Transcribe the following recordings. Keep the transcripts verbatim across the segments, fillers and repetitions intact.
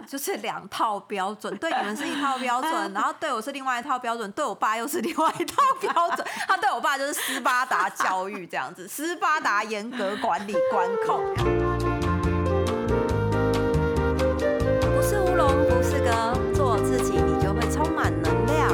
就是两套标准，对你们是一套标准，然后对我是另外一套标准，对我爸又是另外一套标准。他对我爸就是斯巴达教育这样子，斯巴达严格管理管控。不是乌龙，不是哥，做自己，你就会充满能量。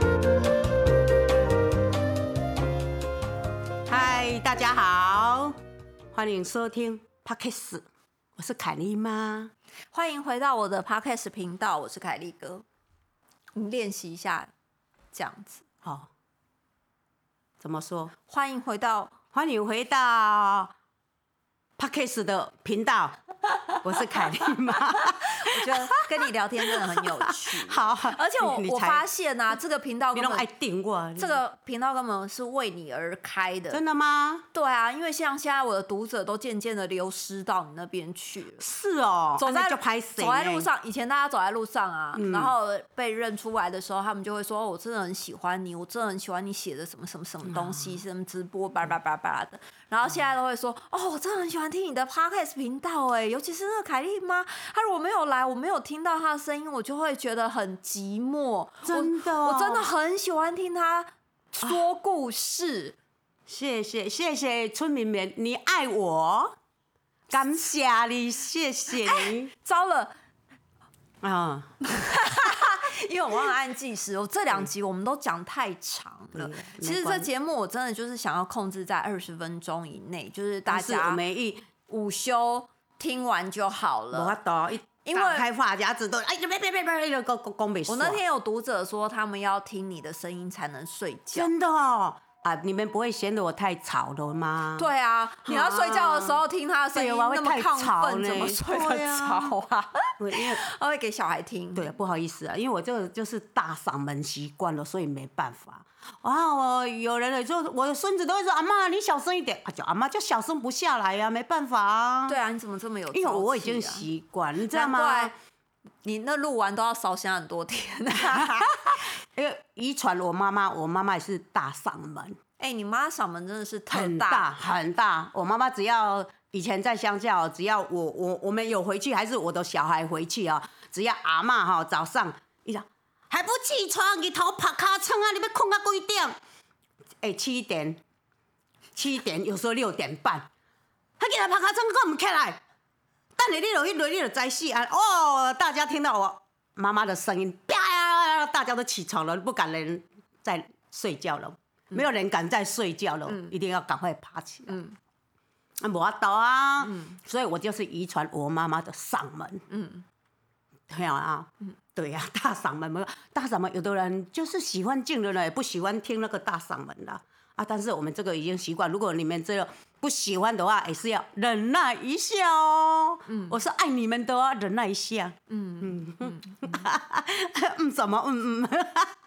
嗨，大家好，欢迎收听 Podcast， 我是凯莉妈。 欢迎回到我的 Podcast 频道，我是凯莉哥。我们练习一下这样子。 好，怎么说？ 欢迎回到， 欢迎回到 Podcast 的频道，我是凯莉妈。 我觉得跟你聊天真的很有趣。 好， 而且我我发现啊，这个频道根本你都爱顶我， 这个频道根本是为你而开的。 真的吗？ 对啊，因为像现在我的读者都渐渐的流失到你那边去了。 是哦， 走在就拍谁？ 走在路上，以前大家走在路上啊，嗯、然后被认出来的时候，他们就会说：“哦，我真的很喜欢你，我真的很喜欢你写的什么什么什么东西，嗯、什么直播叭叭叭叭的。”然后现在都会说：“哦，我真的很喜欢听你的 podcast 频道，哎，尤其是那个凯莉妈，她如果没有来，我没有听到她的声音，我就会觉得很寂寞。 真的、哦我，我真的很喜欢听她说故事。啊” 谢谢谢谢村民们，你爱我，感谢你，谢谢你。 欸、糟了啊！ 因为我忘了按计时，我这两集我们都讲太长了。其实这节目我真的就是想要控制在二十分钟以内，就是大家午休听完就好了。 因为开话匣子都哎别别别别讲讲没。 我那天有读者说，他们要听你的声音才能睡觉。 真的哦。啊！你们不会嫌得我太吵了吗？ 对啊，你要睡觉的时候听他的声音那么亢奋，怎么睡得着啊？他会给小孩听。 对，不好意思啊，因为我这个就是大嗓门习惯了，所以没办法。啊，我有人就我的孙子都会说：“阿嬷，你小声一点。”啊，叫阿嬷就小声不下来呀、啊，没办法啊。 对啊，你怎么这么有、啊？ 因为我已经习惯，你知道吗？ 你那录完都要烧香很多天， 因为遗传我妈妈，我妈妈也是大嗓门。 哎、欸，你妈嗓门真的是特大很大很大。我妈妈只要以前在乡下，只要我我我们有回去，还是我的小孩回去啊，只要阿嬷哈早上一讲还不起床，日头拍卡床啊，你要困到几点？哎、欸，七点，七点，有时候六点半，他给他拍卡床，我唔起来。等你你落去落，你就知死啊！哦，大家听到我妈妈的声音，啪，大家都起床了，不敢人再睡觉了，嗯、没有人敢再睡觉了，嗯、一定要赶快爬起来。嗯，啊，没法度啊，嗯、所以我就是遗传我妈妈的嗓门。嗯，对啊，嗯，对呀、啊，大嗓门，大嗓门，有的人就是喜欢静的人，也不喜欢听那个大嗓门啦。啊，但是我们这个已经习惯，如果你们这个不喜欢的话，也是要忍耐一下哦。嗯，我是爱你们的啊，忍耐一下。嗯嗯嗯，嗯什么嗯嗯。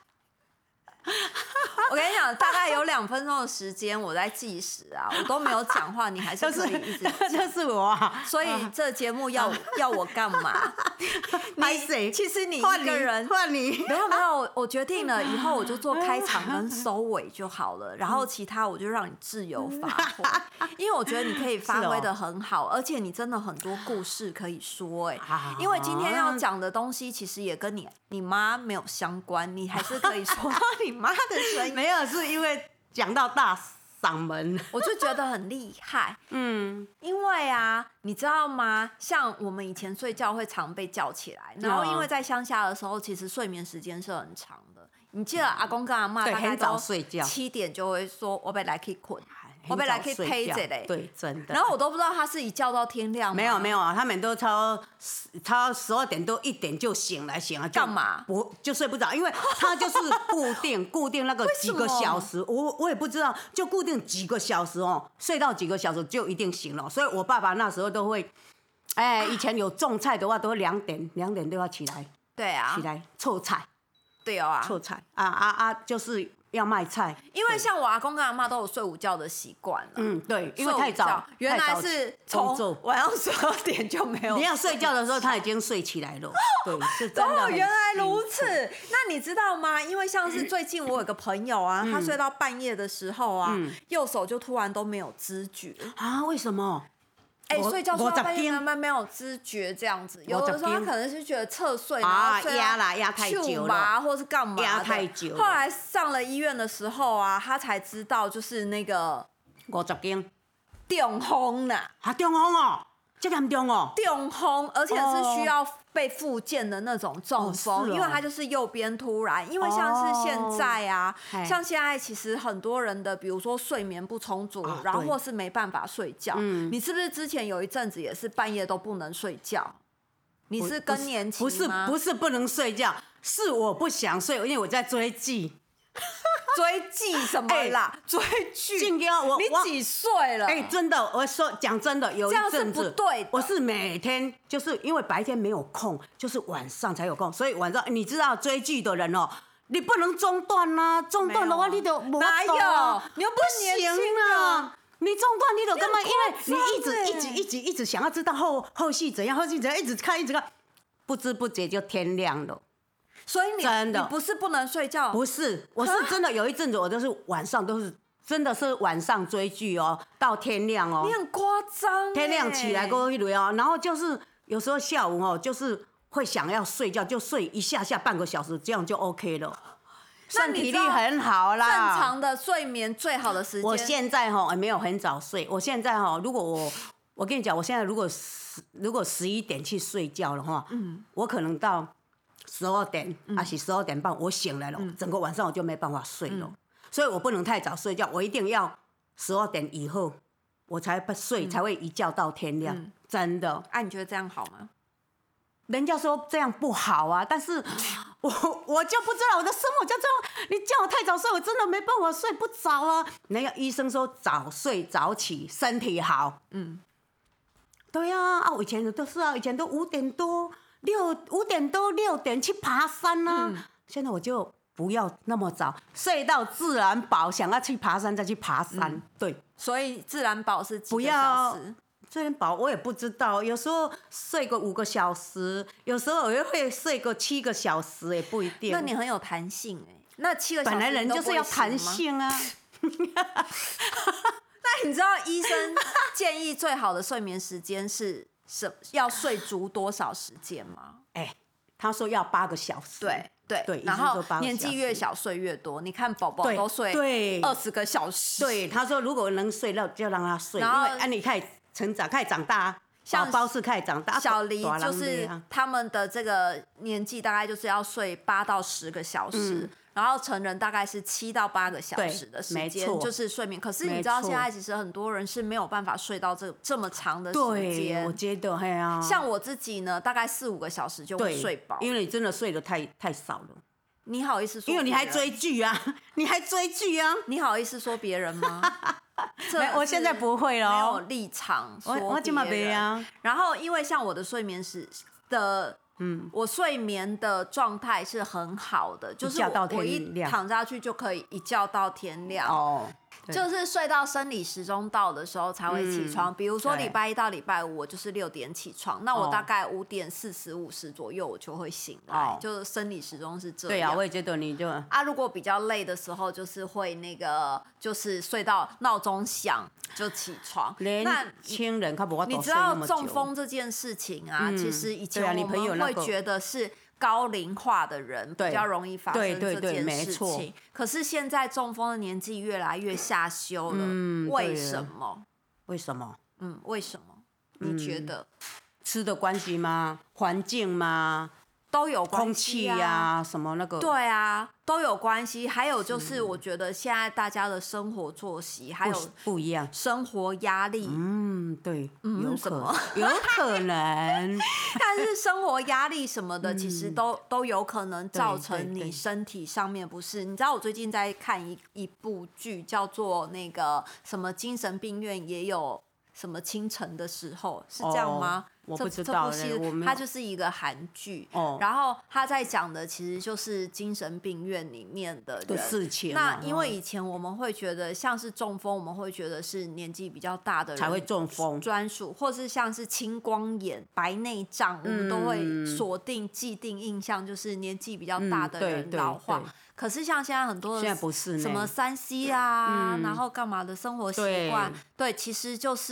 我跟你讲，大概有两分钟的时间我在计时啊，我都没有讲话，你还是可以一直讲。 就是我啊， 所以这节目要要我干嘛？你其实你一个人换你， 没有没有，我决定了，以后我就做开场跟收尾就好了，然后其他我就让你自由发挥，因为我觉得你可以发挥的很好，而且你真的很多故事可以说哎、欸，因为今天要讲的东西其实也跟你你妈没有相关，你还是可以说到你妈的声音。 没有，是因为讲到大嗓门， 我就觉得很厉害。嗯，因为啊，你知道吗？像我们以前睡觉会常被叫起来，然后因为在乡下的时候，其实睡眠时间是很长的。你记得阿公跟阿嬷大概都七点就会说：“我被来可以困。”我被来可以陪着嘞， 对，真的。 然后我都不知道他是一觉到天亮吗？ 没有没有啊，他们都超超十二点多一点就醒来，醒了干嘛？ 我就睡不着，因为他就是固定固定那个几个小时，我我也不知道，就固定几个小时哦，睡到几个小时就一定醒了。所以我爸爸那时候都会，哎，以前有种菜的话，都两点两点都要起来， 对啊， 起来凑菜， 对啊， 凑菜啊啊啊，就是。要卖菜， 因为像我阿公跟阿嬷都有睡午觉的习惯了。 嗯，对，因为太早， 原来是从晚上十二点就没有。 你要睡觉的时候，他已经睡起来了。对，是真的。 哦，原来如此。那你知道吗？因为像是最近我有个朋友啊，嗯、他睡到半夜的时候啊，嗯、右手就突然都没有知觉啊？为什么？ 哎、欸，睡觉睡到半夜五十慢慢没有知觉这样子，有的时候他可能是觉得侧睡，然啊， 后睡压啦压太久了，或是干嘛的， 压太久。 后来上了医院的时候啊，他才知道就是那个五十斤中风啦， 啊，中风哦，这严重哦， 中风，而且是需要被复健的那种中风， 哦哦、 因为它就是右边突然，因为像是现在啊， 哦、 像现在其实很多人的，比如说睡眠不充足， 啊、 然后或是没办法睡觉、 嗯， 你是不是之前有一阵子也是半夜都不能睡觉？你是更年期吗？ 不是不是不能睡觉，是我不想睡，因为我在追剧。 追剧什么啦？欸、追剧？ 我你几岁了？ 哎、欸，真的，我说讲真的，有一阵子不对， 我是每天就是因为白天没有空，就是晚上才有空，所以晚上你知道追剧的人哦，你不能中断啊，中断的话你就没哪有？你又不行啊！你中断你就干嘛？因为你一直一直一直一直想要知道后后续怎样，后续怎样，一直看一直看，不知不觉就天亮了。 所以你真的你不是不能睡觉， 不是，我是真的有一阵子，我都是晚上都是真的是晚上追剧哦，到天亮哦。 你很夸张， 天亮起来过一轮哦，然后就是有时候下午哦，就是会想要睡觉，就睡一下下半个小时，这样就 OK 了。身体力很好啦。 正常的睡眠最好的时间。 我现在哈、哦、也没有很早睡，我现在哈、哦，如果我我跟你讲，我现在如果十如果十一点去睡觉的话，嗯，我可能到十二点还是十二点半，我醒来了、嗯，整个晚上我就没办法睡了、嗯，所以我不能太早睡觉，我一定要十二点以后我才不睡、嗯，才会一觉到天亮，嗯、真的。 啊，你觉得这样好吗？ 人家说这样不好啊，但是我我就不知道我的生活就这样，你叫我太早睡，我真的没办法睡不着啊。人家医生说早睡早起身体好，嗯，对啊，啊，我以前都是啊，以前都五点多。六五点多六点去爬山啊、嗯！现在我就不要那么早睡到自然饱，想要去爬山再去爬山。嗯、对， 所以自然饱是几个小时？ 自然饱我也不知道，有时候睡个五个小时，有时候我又会睡个七个小时，也不一定。 那你很有弹性哎、欸，那七个小时本来人就是要弹性啊。 那你知道医生建议最好的睡眠时间是？是要睡足多少时间吗？ 哎、欸，他说要八个小时。 对对对， 然后年纪越小睡越多。你看宝宝都睡二十个小时。 对，他说如果能睡，那就让他睡，因为啊，你开始成长，开始长大，宝宝是开始长大。 小黎就是他们的这个年纪，大概就是要睡八到十个小时。嗯，然后成人大概是七到八个小时的时间，就是睡眠。可是你知道现在其实很多人是没有办法睡到这这么长的时间。 我觉得嘿啊， 像我自己呢，大概四五个小时就会睡饱。 因为你真的睡得太太少了。 你好意思说？ 因为你还追剧啊，你还追剧啊， 你好意思说别人吗？ 我现在不会了， 没有立场说别人。 我今嘛没啊。 然后因为像我的睡眠时的。嗯，我睡眠的状态是很好的，就是我, 我一躺下去就可以一觉到天亮。哦，就是睡到生理时钟到的时候才会起床。嗯、比如说礼拜一到礼拜五，我就是六点起床，那我大概五点四十五十左右我就会醒来，哦、就是生理时钟是这样。 对啊，我也觉得你就啊，如果比较累的时候，就是会那个，就是睡到闹钟响就起床。 年轻人他不你知道中风这件事情啊，嗯、其实以前我们会觉得是高龄化的人比较容易发生这件事情，可是现在中风的年纪越来越下修了，嗯、为什么？ 为什么？ 嗯，为什么？你觉得？ 嗯、吃的关系吗？环境吗？ 都有关系啊， 空气呀，什么那个？ 对啊，都有关系。还有就是，我觉得现在大家的生活作息还有不一样， 生活压力。 嗯，对， 嗯， 有什么？ 有可能。 但是生活压力什么的，其实都、嗯、都有可能造成你身体上面不适。你知道我最近在看一一部剧，叫做那个什么精神病院也有什么清晨的时候，是这样吗？ 哦我不知道这部戏它就是一个韩剧，哦，然后他在讲的其实就是精神病院里面的人事情。 那因为以前我们会觉得像是中风，我们会觉得是年纪比较大的人才会中风专属，或是像是青光眼、白内障，我们都会锁定既定印象，就是年纪比较大的人老化。嗯、可是像现在很多的现在不是什么三 C 啊、嗯，然后干嘛的生活习惯，对，其实就是。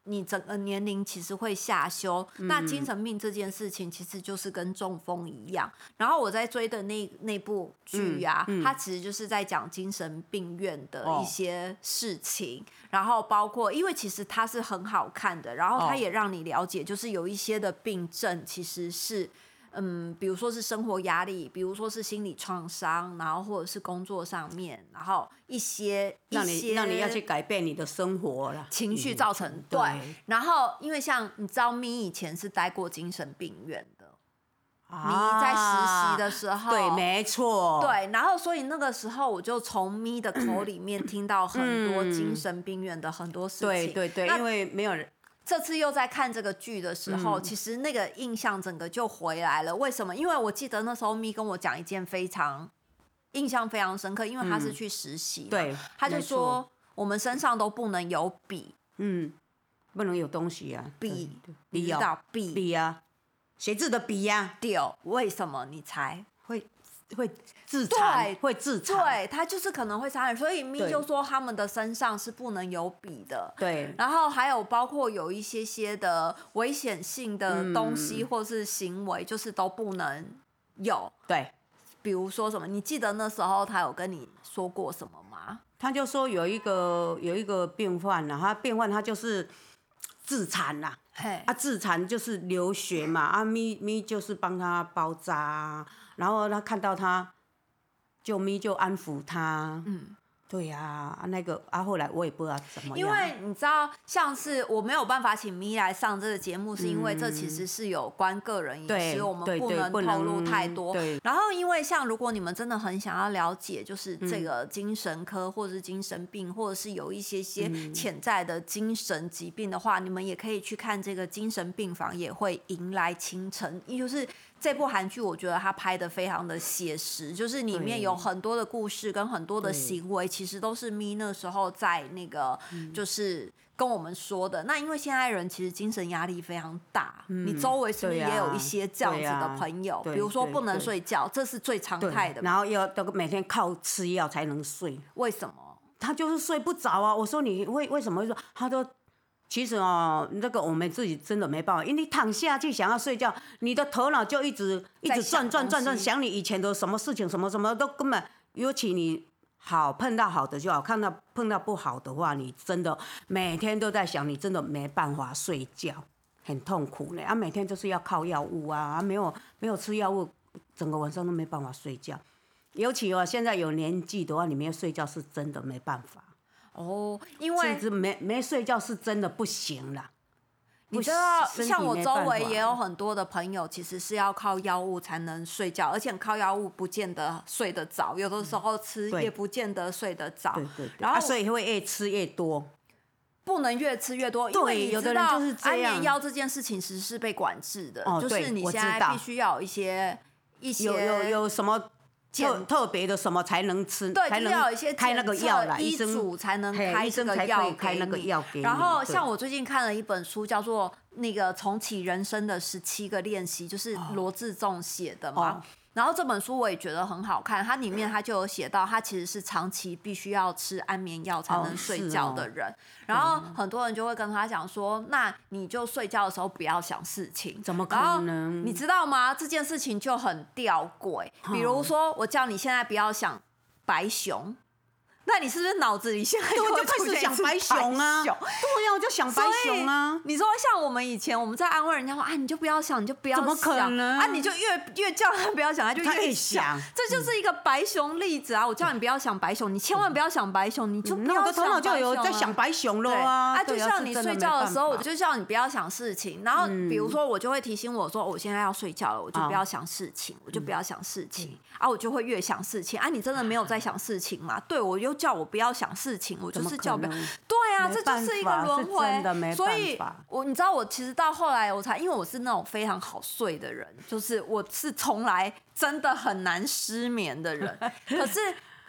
你整个年龄其实会下修。嗯、那精神病这件事情其实就是跟中风一样。然后我在追的那那部剧啊、嗯嗯，它其实就是在讲精神病院的一些事情、哦，然后包括因为其实它是很好看的，然后它也让你了解，就是有一些的病症其实是。嗯，比如说是生活压力，比如说是心理创伤，然后或者是工作上面，然后一些让你一些让你要去改变你的生活啦， 情绪造成、嗯、对, 对。然后因为像你知道，咪以前是待过精神病院的， 啊、 咪在实习的时候， 对，没错， 对。然后所以那个时候我就从咪的口里面听到很多精神病院的很多事情， 对对对，因为没有人。 这次又在看这个剧的时候、嗯，其实那个印象整个就回来了。为什么？因为我记得那时候咪跟我讲一件非常印象非常深刻，因为他是去实习、嗯，对，他就说我们身上都不能有笔， 嗯，不能有东西啊， 笔， 笔啊，笔， 笔啊，写字的笔呀、啊， 对，为什么你猜会？会自残，会自残， 对，他就是可能会杀人，所以咪就说他们的身上是不能有笔的， 对。 然后还有包括有一些些的危险性的东西或是行为，就是都不能有， 对。 比如说什么？你记得那时候他有跟你说过什么吗？ 他就说有一个有一个病患啊，他病患他就是自残啦、啊，啊自残就是流血嘛，啊咪咪就是帮他包扎。然后他看到他，就咪就安抚他。嗯，对呀、啊，那个啊，后来我也不知道怎么样。 因为你知道，像是我没有办法请咪来上这个节目，是因为这其实是有关个人隐私，我们不能透露太多。然后，因为像如果你们真的很想要了解，就是这个精神科或者是精神病，或者是有一些些潜在的精神疾病的话，你们也可以去看这个精神病房也会迎来清晨，也就是。这部韩剧我觉得它拍的非常的写实，就是里面有很多的故事跟很多的行为，其实都是咪那时候在那个就是跟我们说的。那因为现在人其实精神压力非常大，嗯、你周围是不是也有一些这样子的朋友？比如说不能睡觉，这是最常态的。 然后要都每天靠吃药才能睡， 为什么？ 他就是睡不着啊！我说你为为什么会说他都？其实哦，那个我们自己真的没办法，因为你躺下去想要睡觉，你的头脑就一直一直转转转转，想你以前的什么事情，什么什么都根本，尤其你好碰到好的就好，看到碰到不好的话，你真的每天都在想，你真的没办法睡觉，很痛苦呢。啊，每天就是要靠药物啊，啊没有没有吃药物，整个晚上都没办法睡觉。尤其哦，现在有年纪的话，你没有睡觉是真的没办法。 哦，因为没没睡觉是真的不行啦。 你知道，像我周围也有很多的朋友，其实是要靠药物才能睡觉，而且靠药物不见得睡得着，有的时候吃也不见得睡得着。 对对对。然后、啊、所以会越吃越多， 不能越吃越多，因为你知道安眠药这件事情其实是被管制的，哦、就是你现在必须要有一些一些有有有什么。特特别的什么才能吃？ 对， 才能要有一些开那个药来， 医嘱才能开这个药开那个药给你。 然后像我最近看了一本书，叫做《那个重启人生的十七个练习》，就是罗志仲写的嘛。哦然后这本书我也觉得很好看，它里面它就有写到，他其实是长期必须要吃安眠药才能睡觉的人。哦哦、然后很多人就会跟他讲说，那你就睡觉的时候不要想事情。 怎么可能？ 你知道吗？这件事情就很吊诡。比如说，我叫你现在不要想白熊。那你是不是脑子里现在就就开始想白熊啊？对呀，我就想白熊啊。 你说像我们以前我们在安慰人家说啊，你就不要想，你就不要想， 怎么可能啊？你就越越叫他不要想，他就越想。这就是一个白熊例子啊！我叫你不要想白熊，你千万不要想白熊，你就不要想白熊。 我的头脑就有在想白熊了啊！ 啊，就像你睡觉的时候，我就叫你不要想事情。然后比如说我就会提醒我说，我现在要睡觉了，我就不要想事情，我就不要想事情啊，我就会越想事情啊。你真的没有在想事情吗？对，我又叫我不要想事情，我就是叫不要。对啊，这就是一个轮回。所以，我你知道，我其实到后来我才，因为我是那种非常好睡的人，就是我是从来真的很难失眠的人。可是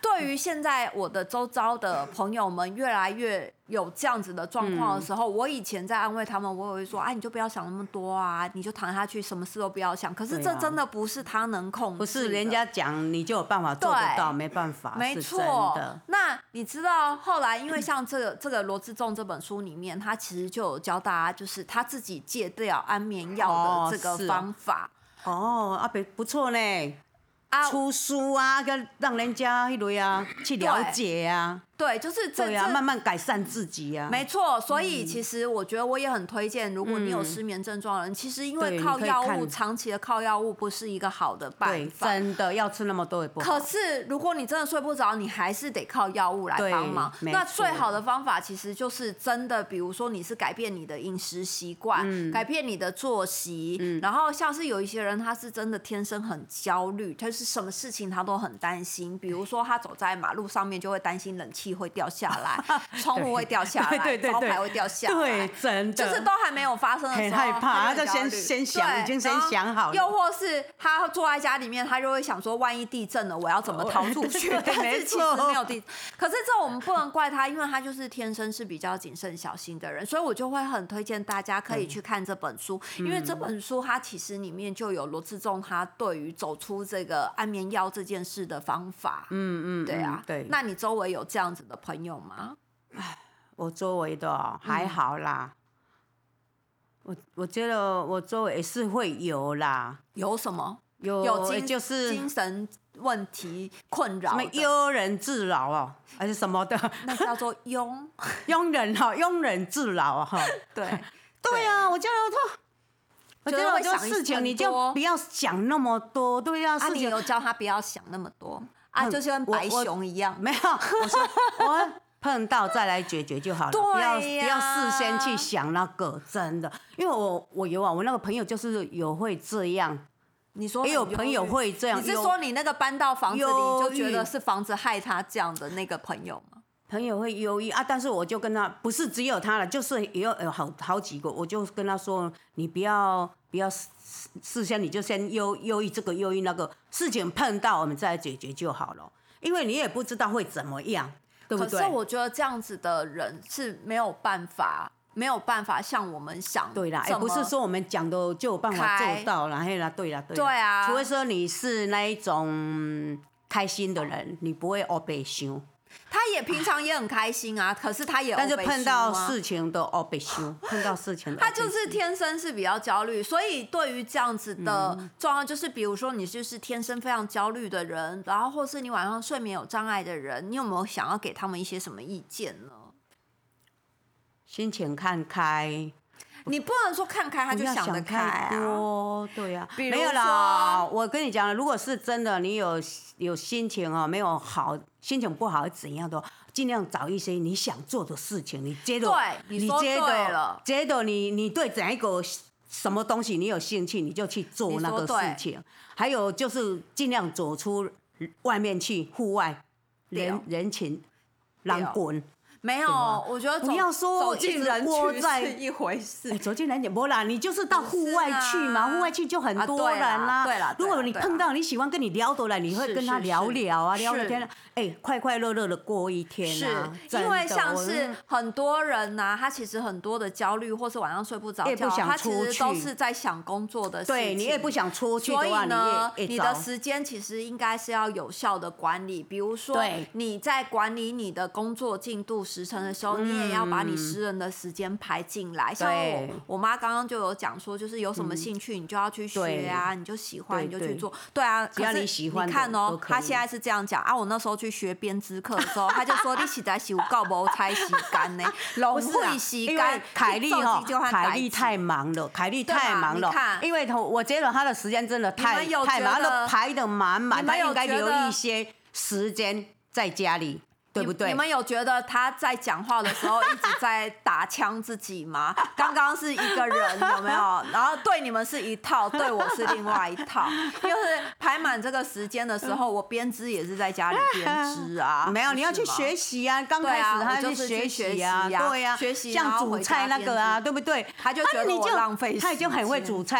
对于现在我的周遭的朋友们越来越有这样子的状况的时候，嗯、我以前在安慰他们，我也会说，哎，你就不要想那么多啊，你就躺下去，什么事都不要想。可是这真的不是他能控制的， 不是人家讲你就有办法做得到，没办法， 没错。那你知道后来，因为像这个这个罗志仲这本书里面，他其实就有教大家，就是他自己戒掉安眠药的这个方法。 哦，哦啊，不不错呢。啊、出书啊，跟让人家一类啊去了解啊， 对，就是这对啊，慢慢改善自己啊。 没错，所以其实我觉得我也很推荐，如果你有失眠症状的人，嗯、其实因为靠药物，长期的靠药物不是一个好的办法。 真的要吃那么多也不好。 可是如果你真的睡不着，你还是得靠药物来帮忙。那最好的方法其实就是真的，比如说你是改变你的饮食习惯，嗯、改变你的作息，嗯、然后像是有一些人他是真的天生很焦虑，他是什么事情他都很担心，比如说他走在马路上面就会担心冷气会掉下来，窗户会掉下来， 对对对招牌会掉下来， 对，真的就是都还没有发生的时候， 很害怕，他就先先想，已经先想好了。 又或是他坐在家里面，他就会想说，万一地震了，我要怎么逃出去？但是其实没有地，可是这我们不能怪他，因为他就是天生是比较谨慎小心的人，所以我就会很推荐大家可以去看这本书，因为这本书它其实里面就有罗志仲他对于走出这个安眠药这件事的方法。嗯嗯，对啊，对。那你周围有这样子的朋友吗？ 我周围的、哦、还好啦，嗯、我我觉得我周围也是会有啦。 有什么？ 有有精就是精神问题困扰， 什么庸人自扰哦，还是什么的？ 那叫做庸庸人哈，庸人自扰哈。 对对啊，我觉得我。我觉得很多事情你就不要想那么多，对啊。 啊，你有教他不要想那么多啊，就是跟白熊一样。 没有，我说我碰到再来解决就好了，不要不要事先去想那个，真的。因为我我有啊，我那个朋友就是有会这样。 你说也有朋友会这样？ 你是说你那个搬到房子里就觉得是房子害他这样的那个朋友吗？ 朋友会忧郁啊，但是我就跟他，不是只有他了，就是也有有好好几个，我就跟他说，你不要不要事先你就先忧忧郁这个忧郁那个，事情碰到我们再来解决就好了，因为你也不知道会怎么样，对不对？ 可是我觉得这样子的人是没有办法。没有办法像我们想， 对啦，也不是说我们讲的就有办法做到啦，嘿啦，对啦，对啦， 对啊， 除非说你是那一种开心的人，你不会黑白想。 他也平常也很开心啊，可是他也但是碰到事情都黑白想，碰到事情他就是天生是比较焦虑，所以对于这样子的状况，就是比如说你就是天生非常焦虑的人，然后或是你晚上睡眠有障碍的人，你有没有想要给他们一些什么意见呢？ 心情看开， 你不能说看开他就想得开啊。 对啊，没有啦。我跟你讲，如果是真的，你有有心情啊，没有好心情不好怎样的，尽量找一些你想做的事情。你觉得， 对，你说对了， 觉得你你对哪一个什么东西你有兴趣，你就去做那个事情。还有就是尽量走出外面去，户外人人群人滚。 没有，我觉得不要说走进人群是一回事。 欸、走进人群不啦，你就是到户外去嘛，户、啊、外去就很多人啦、啊。 对啦， 如果你碰到你喜欢跟你聊得来，你会跟他聊聊啊，聊聊天，哎、欸，快快乐乐的过一天啊。 是，因为像是很多人呐、啊，他其实很多的焦虑，或是晚上睡不着觉，他其实都是在想工作的事情。 对，你也不想出去的话， 所以呢， 你, 你的时间其实应该是要有效的管理。比如说，你在管理你的工作进度时程的时候，嗯你也要把你私人的时间排进来，像我我妈刚刚就有讲说，就是有什么兴趣你就要去学啊，你就喜欢你就去做，对啊， 只要你喜欢， 你看哦，她现在是这样讲啊。我那时候去学编织课的时候，她就说你实在是有够无采时间呢，浪费时间。 凯莉哈，凯莉太忙了，凯莉太忙了，因为我觉得她的时间真的太太忙了，排得满满，她应该留一些时间在家里。对不对？ 你们有觉得他在讲话的时候一直在打枪自己吗？刚刚是一个人，有没有？然后对你们是一套，对我是另外一套。就是排满这个时间的时候，我编织也是在家里编织啊。 没有，你要去学习啊！刚开始他就学习啊，对呀， 学习像煮菜那个啊，对不对？ 他就觉得我浪费时间， 他已经很会煮菜了。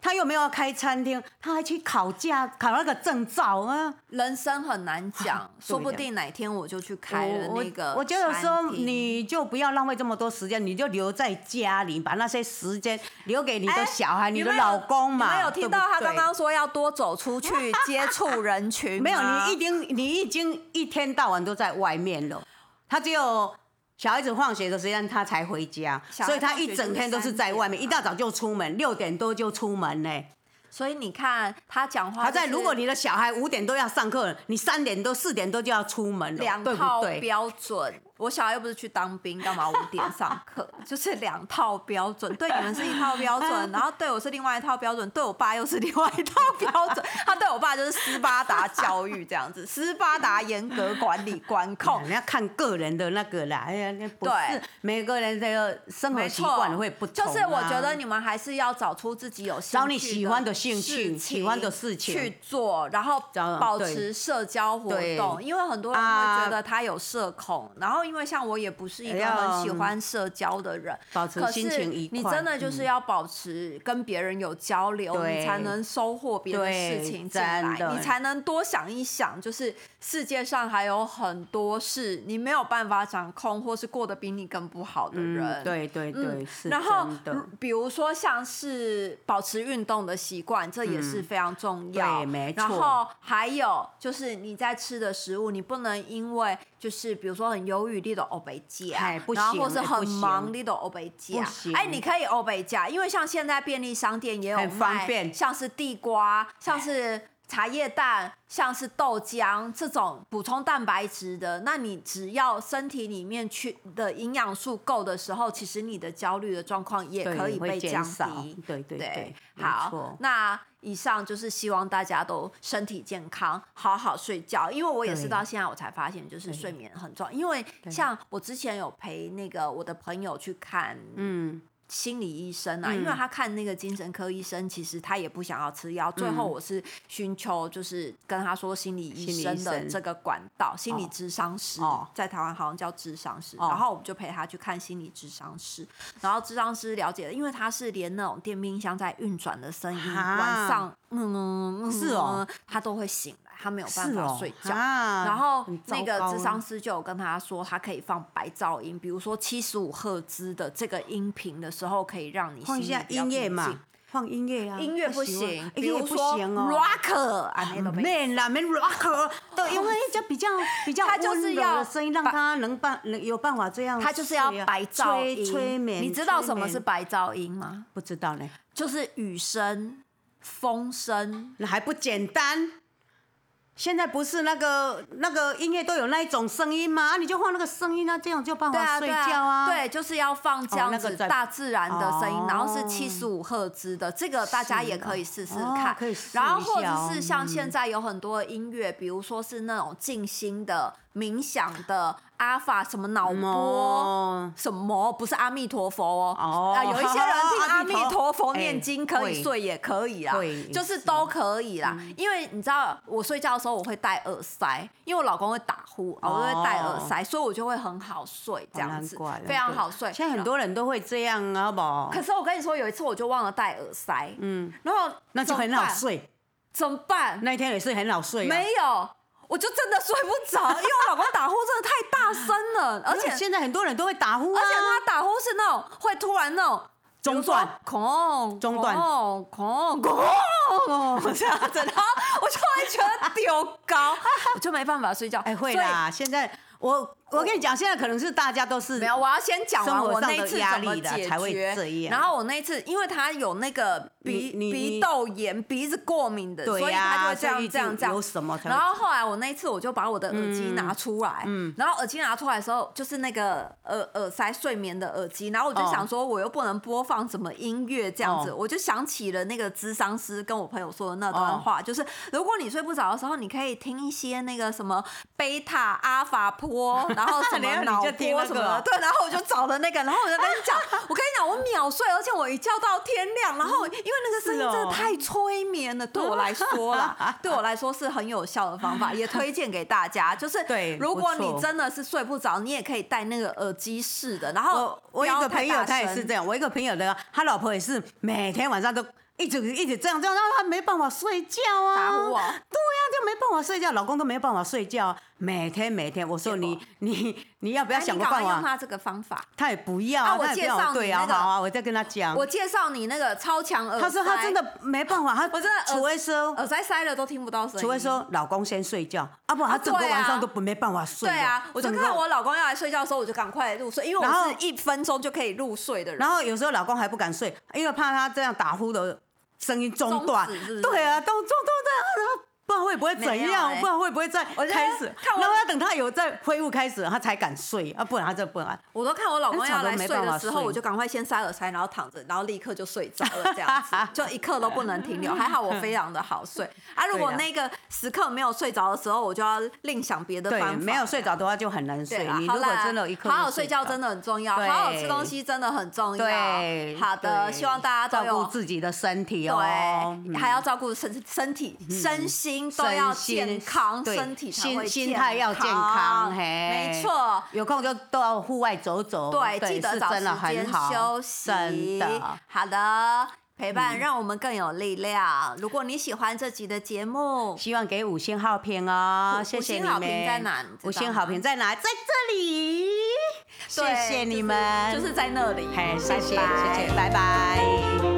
他又没有要开餐厅，他还去考驾考那个证照啊。 人生很难讲，说不定哪天我就去开了那个我我觉得说， 餐厅你就不要浪费这么多时间，你就留在家里，把那些时间留给你的小孩、 哎你的老公嘛。 你们有听到他对不对刚刚说要多走出去接触人群吗？ 没有，你一定你已经一天到晚都在外面了，他只有小孩子放学的时间他才回家，所以他一整天都是在外面，一大早就出门，六点多就出门呢。 所以你看他讲话、就是， 他在如果你的小孩五点多要上课，你三点多四点多就要出门了， 两对不套对？ 标准。我小孩又不是去当兵，干嘛五点上课？就是两套标准，对你们是一套标准，然后对我是另外一套标准，对我爸又是另外一套标准。他对我爸就是斯巴达教育这样子，斯巴达严格管理管控。 你要看个人的那个啦，哎呀，那不是每个人的生活习惯会不同、啊。 就是我觉得你们还是要找出自己有兴趣的找你喜欢的兴趣、喜欢的事情去做，然后保持社交活动。因为很多人会觉得他有社恐，啊、然后因为像我也不是一个很喜欢社交的人， 保持心情愉快。 你真的就是要保持跟别人有交流， 嗯、 你才能收获别的事情进来，你才能多想一想，就是世界上还有很多事你没有办法掌控，或是过得比你更不好的人。 嗯、对对对，嗯、是然后比如说像是保持运动的习惯，这也是非常重要。 嗯、对，没错。 然后还有就是你在吃的食物，你不能因为就是比如说很忧郁，你都欧北加，然后或是很忙，你都欧北加。哎，你可以欧北加，因为像现在便利商店也有卖，像是地瓜，像是茶叶蛋，像是豆浆这种补充蛋白质的，那你只要身体里面去的营养素够的时候，其实你的焦虑的状况也可以被降低。 对对 对, 对， 好，那以上就是希望大家都身体健康，好好睡觉。因为我也是到现在我才发现，就是睡眠很重要。因为像我之前有陪那个我的朋友去看，嗯。心理医生啊，嗯、因为他看那个精神科医生，其实他也不想要吃药。嗯、最后我是寻求，就是跟他说心理医生的这个管道，心理咨商师，哦、在台湾好像叫咨商师。哦、然后我们就陪他去看心理咨商师，然后咨商师了解了，因为他是连那种电冰箱在运转的声音，晚上嗯嗯是哦， 他都会醒来。他没有办法睡觉， 哦啊、 然后那个諮商師就有跟他說，他可以放白噪音，比如說七十五赫茲的這個音頻的時候，可以讓你心裡比較平靜。 放一下音樂嘛，放音樂啊， 音樂不行， 比如說 rock 啊，那都沒啦，沒 rock， 對，因為就比較比較溫柔的聲音，讓他能辦能有辦法這樣。 他就是要白噪音， 催眠。 你知道什麼是白噪音嗎？ 不知道呢， 就是雨聲、風聲， 那還不簡單。现在不是那个那个音乐都有那一种声音吗？啊，你就放那个声音啊，这样就办法睡觉啊。 对，就是要放这样子大自然的声音，哦、然后是七十五赫兹的，这个大家也可以试试看。 哦、可以试一下。然后或者是像现在有很多的音乐，嗯、比如说是那种静心的、冥想的。阿法什麼腦波、嗯、什麼不是阿彌陀佛哦，哦啊有一些人聽阿彌陀佛念經可以睡也可以啦，就是都可以啦。嗯、因為你知道我睡覺的時候我會戴耳塞，因為我老公會打呼，哦、我都會戴耳塞，所以我就會很好睡，這樣子非常好睡。 現在很多人都會這樣啊，好不好？ 可是我跟你說，有一次我就忘了戴耳塞，嗯，然後那就很好睡， 怎麼辦？ 那一天也是很好睡、啊， 沒有。我就真的睡不着，因為我老公打呼真的太大聲了，而且現在很多人都會打呼啊， 而且他打呼是那種會突然那種中斷， 空中斷， 空空空這樣子，然後我就會覺得丟高，我就沒辦法睡覺。 哎，會啦，現在我。我跟你講，現在可能是大家都是沒有，我要先講完我那一次怎麼解決。然後我那一次，因為他有那個鼻鼻竇炎、鼻子過敏的，所以他就會這樣這樣這樣。 有什麼？ 然後後來我那一次我就把我的耳機拿出來，嗯，然後耳機拿出來的時候，就是那個耳耳塞睡眠的耳機，然後我就想說，我又不能播放什麼音樂這樣子，我就想起了那個諮商師跟我朋友說的那段話，就是如果你睡不着的時候，你可以聽一些那個什麼貝塔、阿法波。然後什麼腦波什麼的，對，然後我就找了那個，然後我就跟你講，我跟你講，我秒睡，而且我一覺到天亮，然後因為那個聲音真的太催眠了，對我來說啦，對我來說是很有效的方法，也推薦給大家。就是如果你真的是睡不着，你也可以戴那個耳機式的。然後我我一個朋友他也是這樣，我一個朋友的他老婆也是每天晚上都一直一直这样这样，让他没办法睡觉啊。 打呼啊。 对呀、啊，就没办法睡觉，老公都没办法睡觉，每天每天，我说你你你要不要想个办法？ 用他这个方法， 他也不要， 啊，我他也不要介绍你对啊， 那个， 好啊，我再跟他讲。 我介绍你那个超强耳塞。 他说他真的没办法，他我真的除非说耳塞塞了都听不到声音， 除非说老公先睡觉，啊不然他整个晚上都不没办法睡。 对啊，我就整个看我老公要来睡觉的时候，我就赶快入睡，因为我是一分钟就可以入睡的人。 然后有时候老公还不敢睡，因为怕他这样打呼的声音中断。 是是对啊，都中断这样。不知道会不会怎样，欸、不知道会不会再开始，然后要等他有在恢复开始，他才敢睡啊，不然他就不敢。 我都看我老公要来睡的时候，我就赶快先塞耳塞，然后躺着，然后立刻就睡着了，这样子就一刻都不能停留。还好我非常的好睡啊，如果那个时刻没有睡着的时候，我就要另想别的方法。 对，没有睡着的话就很难睡。你如果真的有一刻好好睡觉真的很重要，好好吃东西真的很重要。 对， 好的，希望大家都有照顾自己的身体哦， 对，还要照顾身身体、身心都要健康，身体才会心态要健康，嘿， 没错。 有空就都要户外走走， 对，记得找时间休息。 真的， 好的。陪伴让我们更有力量。如果你喜欢这集的节目， 希望给五星好评哦，谢谢你们。 五星好评在哪？ 五星好评在哪？在这里。谢谢你们， 就是在那里。 嘿，谢谢，谢谢，拜拜。